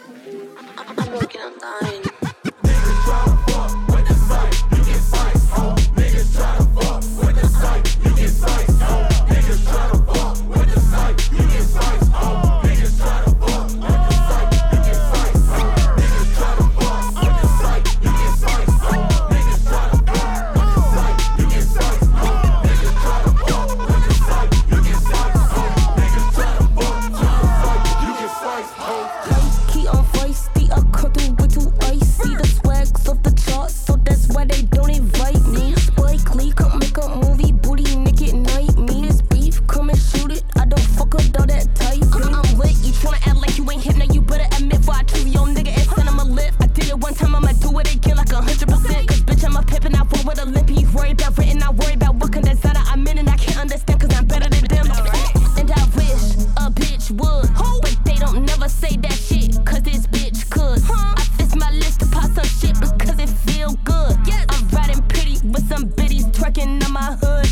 I'm working on dying. Niggas try to fuck with the sight, you get sliced. Oh, niggas try to fuck with the sight, you get sliced. Oh, niggas try to fuck with the sight, you get sliced. Oh, niggas try to fuck with the sight, you get sliced. Oh, niggas try to fuck with the sight, you get sliced. Oh, niggas try to fuck with the sight, you get sliced. Oh, niggas try to fuck with the sight, you get sliced. Oh, niggas try to fuck with the sight, you get sliced. Oh, key on feisty, I come through with too icy. The swags off the charts, so that's why they don't invite me. Spike Lee, come make a movie, booty naked night. Me, this beef, come and shoot it. I don't fuck with all that type. I'm lit, you tryna act like you ain't hip, now you better admit. Before I choose your nigga and send him a lift. I did it one time, I'ma do it again like 100%. Cause bitch, I'm a pimp and I roll with a limp. You worry about written, I worry about what kind of designer I'm in. And I can't understand cause I'm better than them. And I wish a bitch would, but they don't never say that shit. Cause this bitch could. I fix my list to pop some shit because it feel good. I'm riding pretty with some biddies twerking on my hood.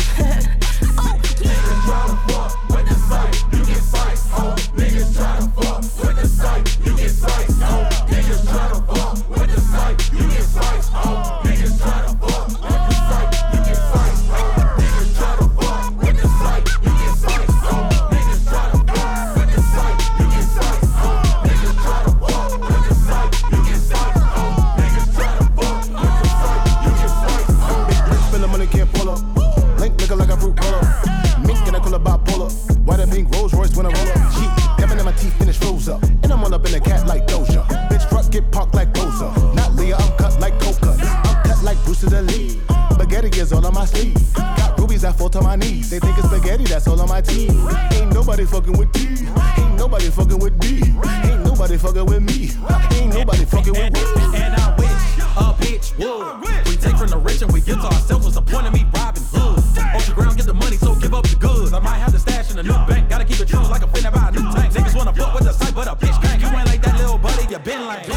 niggas try to fuck with the sight, you get sliced. Oh, niggas try to fuck with the sight, you get sliced. Oh, niggas try to fuck with the sight, you get sliced. Oh, niggas try to fuck with the sight, you get sliced. Oh, niggas try to fuck with the sight, you get sliced. Oh, niggas try to fuck with the sight, you get sliced. Oh, niggas try to fuck with the sight, you get sliced. Oh, niggas try to fuck with the sight, you get sliced. Big rich spend the money, can't pull up. Link looking like a fruit roller. Mink and I call a bipolar. White and pink Rolls Royce when I roll up. Cheap, Kevin and my teeth finish froze up. And I'm all up in a cat like Doja. Bitch truck get parked like Rosa. Not Leah, I'm cut like Coca. I'm cut like Bruce to the lead. Spaghetti is all on my sleeve. Got rubies that fall to my knees. They think it's spaghetti, that's all on my team. Ain't nobody fucking with D. Ain't nobody fucking with D. Ain't nobody fucking with me. Ain't nobody fucking with me. And I wish a bitch would. We take from the rich and we give to ourselves. What's the point of me robbing hood? Off the ground, get the money, so give up the goods. I might have the stash in a new bank. Gotta keep it true like a finna buy a new tank. Niggas wanna fuck with the sight, but a bitch can't. You ain't like that little buddy, you been lame.